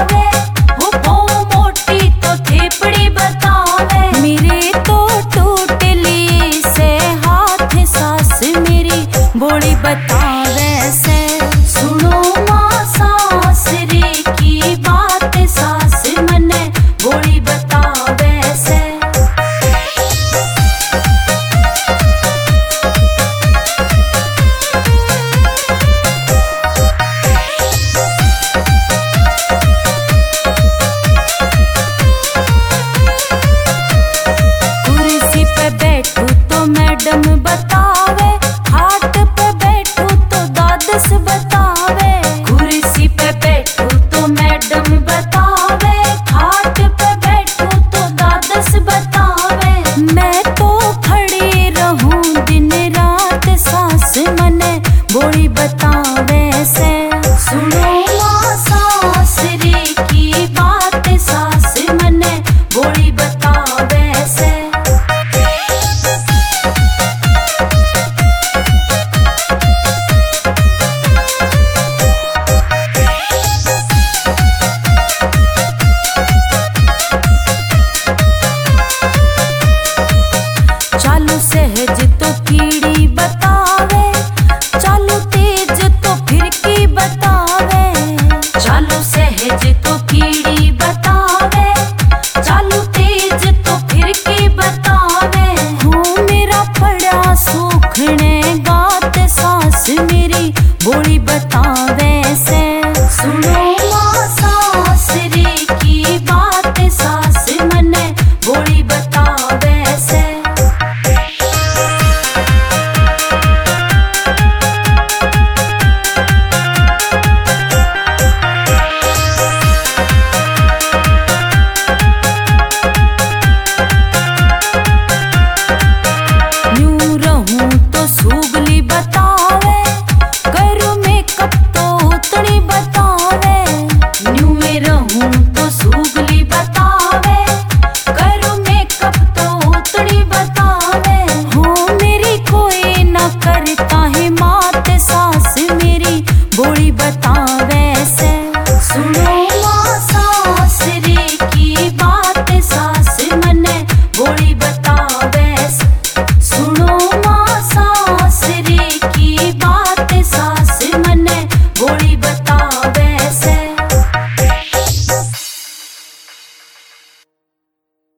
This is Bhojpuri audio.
बतावे, वो मोटी तो थेपड़ी बतावे। मेरे तो टूट लिए से हाथ, सास मेरी बोली बतावे से। सुनो माँ सास रे की बात, सास मने बोली बतावे से। कुर्सी पे बैठू तो मैडम बतावे, हाथ पे बैठू तो दादस बतावे। कुर्सी पे बैठू तो मैडम बतावे, हाथ पे